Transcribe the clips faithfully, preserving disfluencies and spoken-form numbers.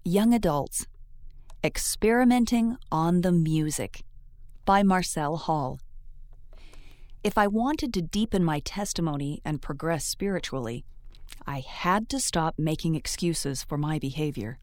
Young Adults, Experimenting on the Music by Marcel Hall. If I wanted to deepen my testimony and progress spiritually, I had to stop making excuses for my behavior.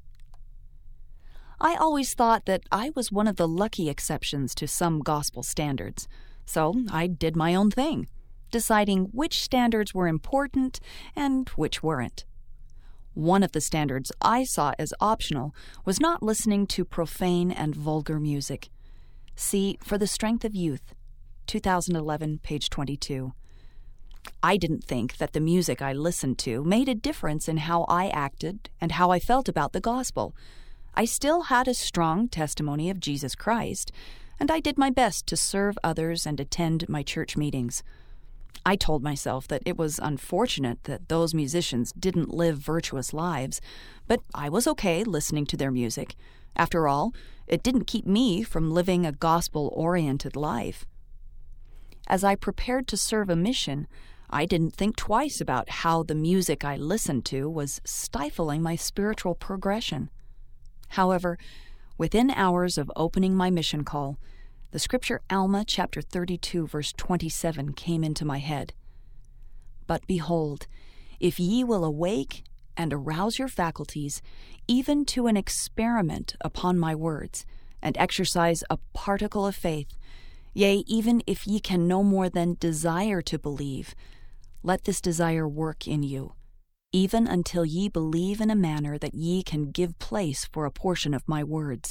I always thought that I was one of the lucky exceptions to some gospel standards, so I did my own thing, deciding which standards were important and which weren't. One of the standards I saw as optional was not listening to profane and vulgar music. See For the Strength of Youth, two thousand eleven, page twenty-two. I didn't think that the music I listened to made a difference in how I acted and how I felt about the gospel. I still had a strong testimony of Jesus Christ, and I did my best to serve others and attend my church meetings. I told myself that it was unfortunate that those musicians didn't live virtuous lives, but I was okay listening to their music. After all, it didn't keep me from living a gospel-oriented life. As I prepared to serve a mission, I didn't think twice about how the music I listened to was stifling my spiritual progression. However, within hours of opening my mission call, the scripture Alma chapter thirty-two verse twenty-seven came into my head. But behold, if ye will awake and arouse your faculties, even to an experiment upon my words, and exercise a particle of faith, yea, even if ye can no more than desire to believe, let this desire work in you, even until ye believe in a manner that ye can give place for a portion of my words.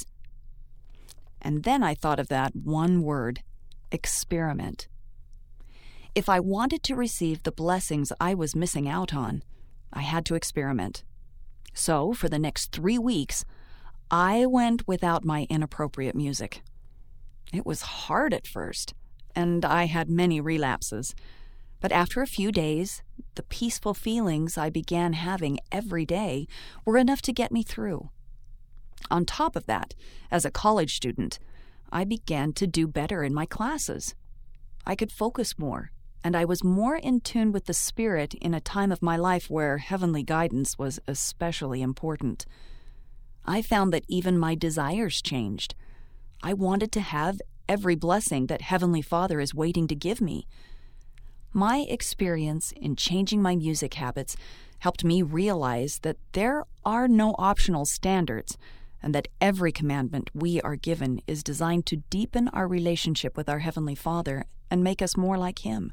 And then I thought of that one word, experiment. If I wanted to receive the blessings I was missing out on, I had to experiment. So, for the next three weeks, I went without my inappropriate music. It was hard at first, and I had many relapses. But after a few days, the peaceful feelings I began having every day were enough to get me through. On top of that, as a college student, I began to do better in my classes. I could focus more, and I was more in tune with the Spirit in a time of my life where heavenly guidance was especially important. I found that even my desires changed. I wanted to have every blessing that Heavenly Father is waiting to give me. My experience in changing my music habits helped me realize that there are no optional standards, and that every commandment we are given is designed to deepen our relationship with our Heavenly Father and make us more like Him.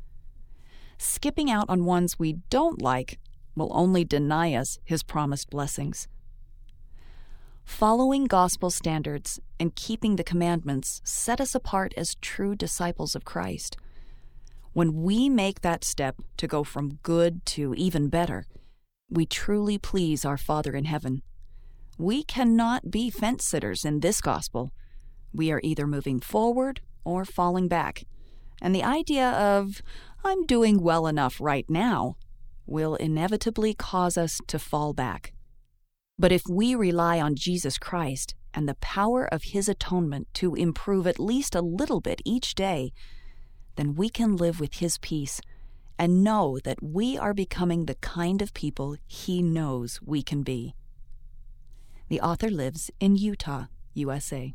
Skipping out on ones we don't like will only deny us His promised blessings. Following gospel standards and keeping the commandments set us apart as true disciples of Christ. When we make that step to go from good to even better, we truly please our Father in heaven. We cannot be fence-sitters in this gospel. We are either moving forward or falling back. And the idea of, I'm doing well enough right now, will inevitably cause us to fall back. But if we rely on Jesus Christ and the power of His atonement to improve at least a little bit each day, then we can live with His peace and know that we are becoming the kind of people He knows we can be. The author lives in Utah, U S A.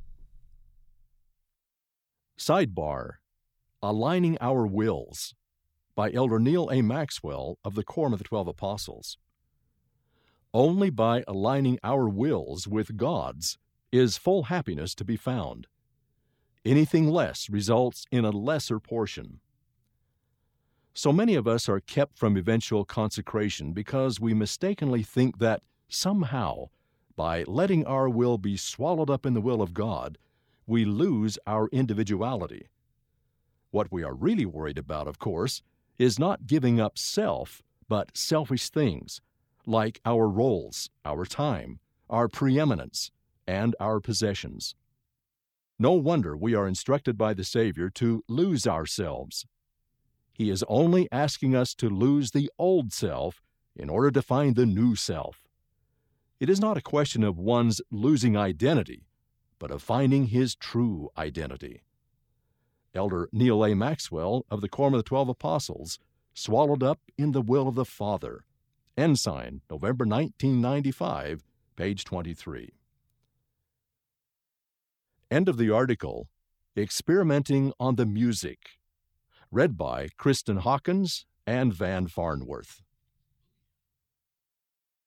Sidebar: Aligning Our Wills by Elder Neal A. Maxwell of the Quorum of the Twelve Apostles. Only by aligning our wills with God's is full happiness to be found. Anything less results in a lesser portion. So many of us are kept from eventual consecration because we mistakenly think that somehow, by letting our will be swallowed up in the will of God, we lose our individuality. What we are really worried about, of course, is not giving up self, but selfish things, like our roles, our time, our preeminence, and our possessions. No wonder we are instructed by the Savior to lose ourselves. He is only asking us to lose the old self in order to find the new self. It is not a question of one's losing identity, but of finding his true identity. Elder Neal A. Maxwell of the Quorum of the Twelve Apostles, Swallowed Up in the Will of the Father. Ensign, November nineteen ninety-five, page twenty-three. End of the article, Experimenting on the Music, read by Kristen Hawkins and Van Farnworth.